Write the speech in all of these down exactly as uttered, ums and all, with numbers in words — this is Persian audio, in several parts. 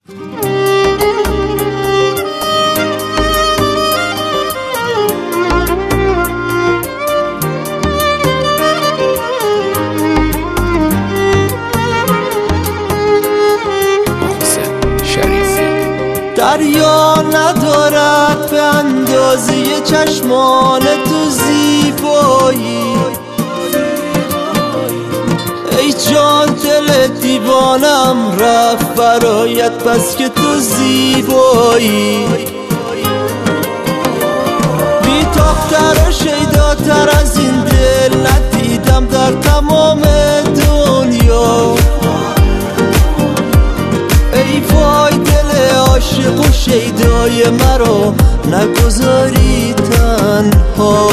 دریا ندارد به اندازه چشمان تو زیبایی، ای جان دل دیوانم رفت برایت بس که تو زیبایی. بی تاختر و شیداتر از این دل ندیدم در تمام دنیا. ای وای دل عاشق و شیدای مرا نگذاری تنها.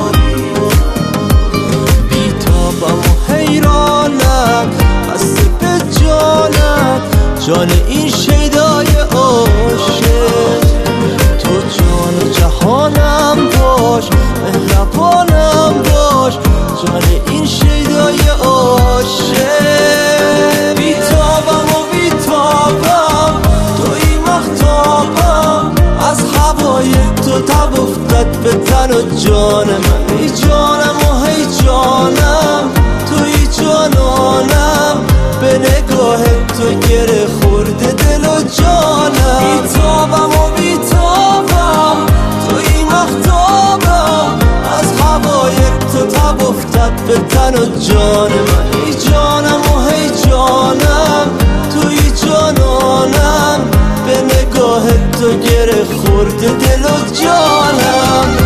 بیتابم و حیرانم بسته به جانم، جان این شیدای عاشق. تو جان و جهانم باش، مهربانم باش، جان این شیدای عاشق. بیتابم و بیتابم توی مختابم، از هوای تو تب افتد به تن و جان من. ای جانم و هی جانم توی جانانم، به نگاه تو گره خورده دل و جانم. بیتابم و بیتابم توی مختابم، از هوای تو تب افتد به تن و جان من. ای جانم و هی جانم توی جانانم، به نگاه تو گره خورده دل و جانم.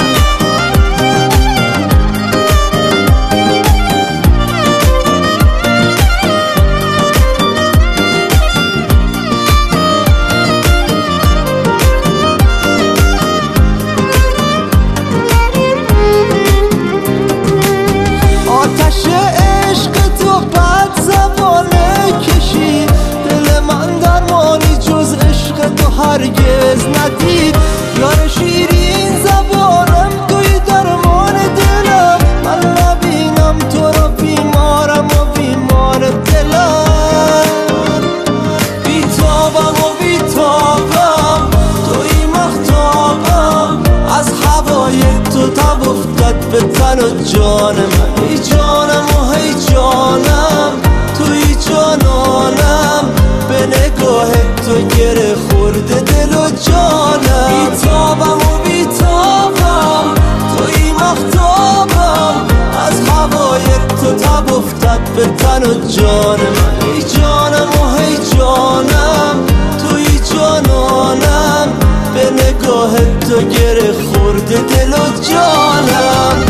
آتش عشق تو بد زبانه کشید، دل من درمانی جز عشق تو هرگز ندید. یار شیرین زبانم توی درمان دلم، من نبینم تو را بیمارم و بیمار دلم. بیتابم و بیتابم توی مختابم، از هوای تو تب افتد به تن و جان من. ای جانم و هی جانم توی جانانم، به نگاه تو گره خورده دل و جانم. بیتابم و بیتابم توی مختابم، از هوای تو تب افتد به تن و جان من. ای جانم و هی جانم توی جانانم، به نگاه تو گره خورده دل و جانم.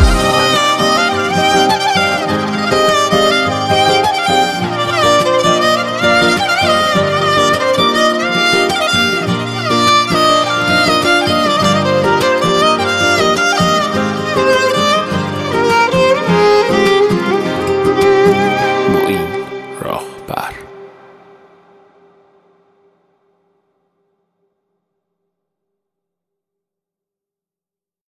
راه